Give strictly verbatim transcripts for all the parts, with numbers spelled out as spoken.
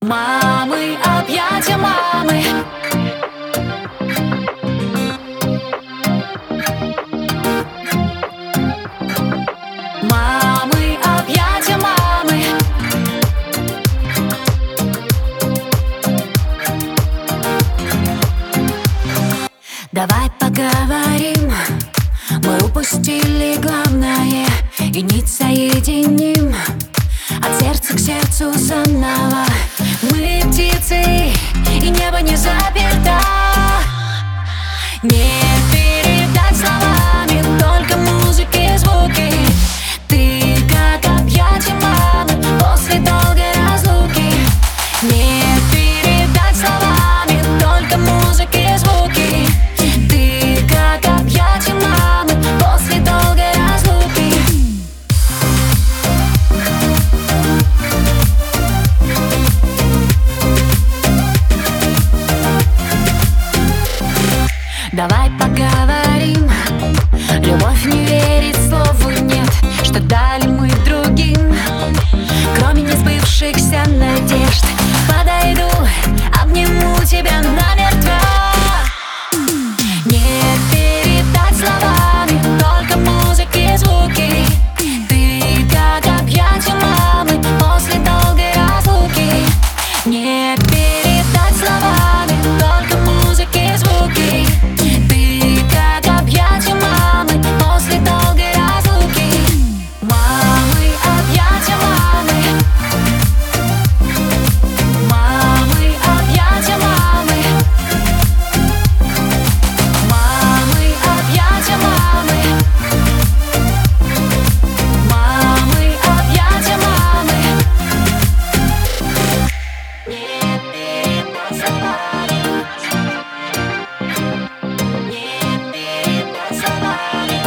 Мамы, объятия мамы. Мамы, объятия мамы. Давай поговорим, мы упустили главное и нить соединим от сердца к сердцу заново. Мы птицы, и небо не заперто. Не передать словами, только музыки и звуки. Ты как объятия мамы после долгой разлуки. Не передать словами, только музыки и звуки. Ты как объятия мамы после долгой разлуки. Давай поговорим. Любовь не верит слову нет, что дали мы другим, кроме несбывшихся надежд. Подойду, обниму тебя намертво. Не передать словами, только музыки и звуки. Ты как объятия мамы после долгой разлуки. Не передать словами, только музыки и звуки. Ты как объятия мамы после долгой разлуки. Мамы, объятия мамы. Мамы, объятия мамы. Мамы, объятия мамы. Мамы, объятия мамы. Не передать словами. Не передать словами.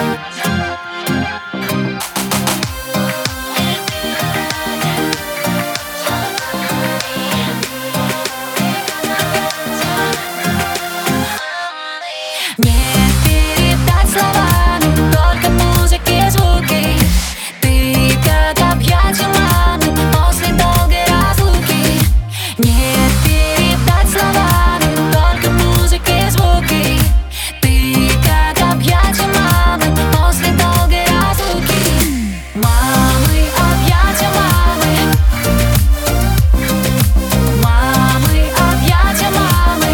Не передать словами, только музыки и звуки. Ты как объятия мамы после долгой разлуки. Не передать словами, только музыки и звуки. Ты как объятия мамы после долгой разлуки. Мамы, объятия мамы. Мамы, объятия мамы.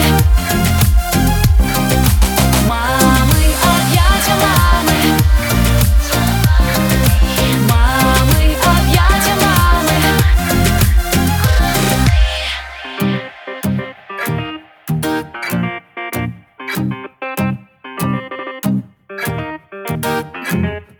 Мамы, объятия мамы. Мамы, объятия мамы.